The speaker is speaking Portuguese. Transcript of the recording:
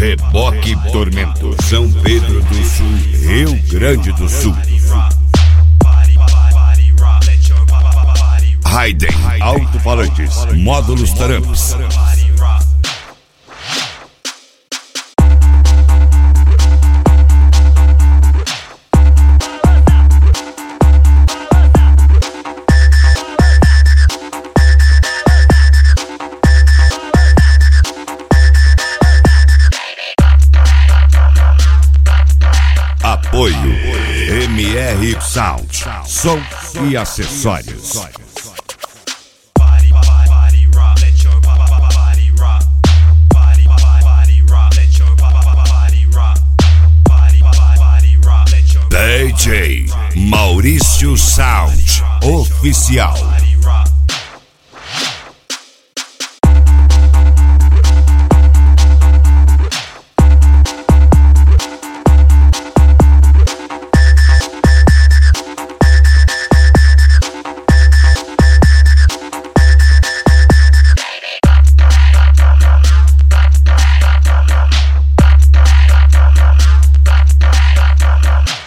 Reboque Tormento, São Pedro do Sul, Rio Grande do Sul. Hayden, alto-falantes, módulos Taramps. Apoio MR Sound, som e acessórios. DJ Maurício Sound Oficial.